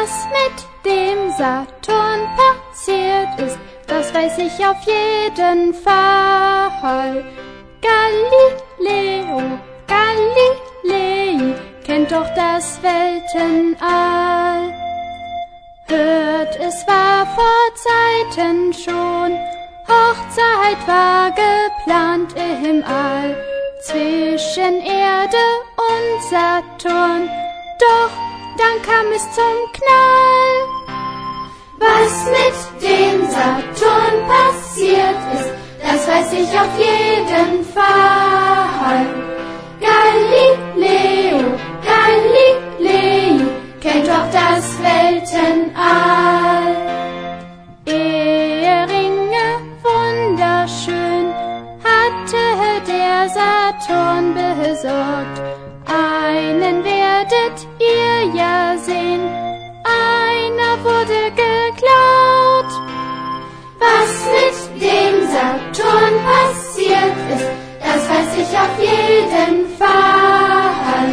Was mit dem Saturn passiert ist, das weiß ich auf jeden Fall. Galileo Galilei kennt doch das Weltenall. Hört, es war vor Zeiten schon, Hochzeit war geplant im All, zwischen Erde und Saturn, doch dann kam es zum Knall. Was mit dem Saturn passiert ist, das weiß ich auf jeden Fall. Galileo Galilei kennt doch das Weltenall. Eheringe wunderschön hatte der Saturn besorgt. Einen werdet ihr ja sehen, einer wurde geklaut. Was mit dem Saturn passiert ist, das weiß ich auf jeden Fall.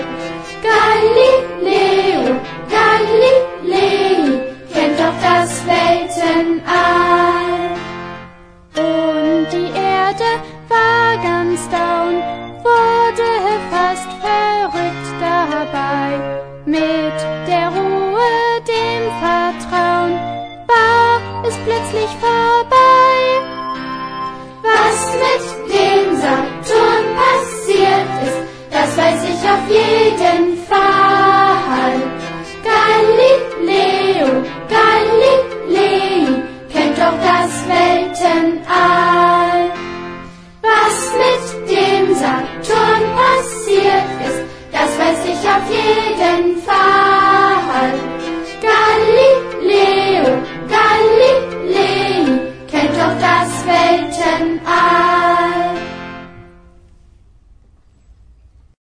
Galileo Galilei kennt doch das Weltenall. Und die Erde war ganz down, wurde fast verrückt dabei. Mit der Ruhe, dem Vertrauen, war es plötzlich vorbei. Was mit dem Saturn passiert ist, das weiß ich auf jeden Fall. Galileo Galilei kennt doch das Weltenall. Was mit dem Saturn passiert ist, das weiß ich auf jeden Fall.